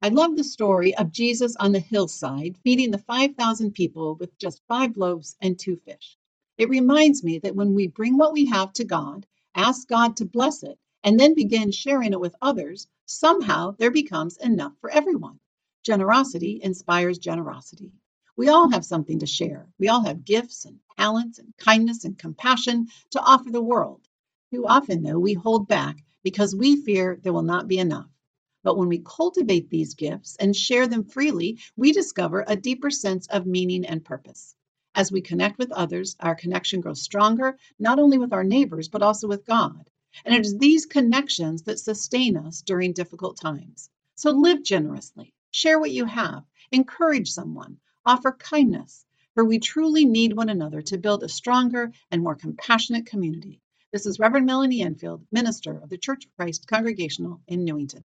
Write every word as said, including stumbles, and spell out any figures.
I love the story of Jesus on the hillside feeding the five thousand people with just five loaves and two fish. It reminds me that when we bring what we have to God, ask God to bless it, and then begin sharing it with others, somehow there becomes enough for everyone. Generosity inspires generosity. We all have something to share. We all have gifts and talents and kindness and compassion to offer the world. Too often, though, we hold back because we fear there will not be enough. But when we cultivate these gifts and share them freely, we discover a deeper sense of meaning and purpose. As we connect with others, our connection grows stronger, not only with our neighbors, but also with God. And it is these connections that sustain us during difficult times. So live generously, share what you have, encourage someone, offer kindness, for we truly need one another to build a stronger and more compassionate community. This is Reverend Melanie Enfield, minister of the Church of Christ Congregational in Newington.